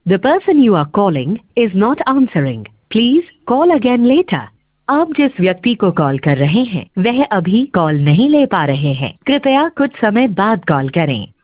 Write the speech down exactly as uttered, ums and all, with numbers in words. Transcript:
The person you are calling is not answering. Please call again later. आप जिस व्यक्ति को कॉल कर रहे हैं वह अभी कॉल नहीं ले पा रहे हैं। कृपया कुछ समय बाद कॉल करें।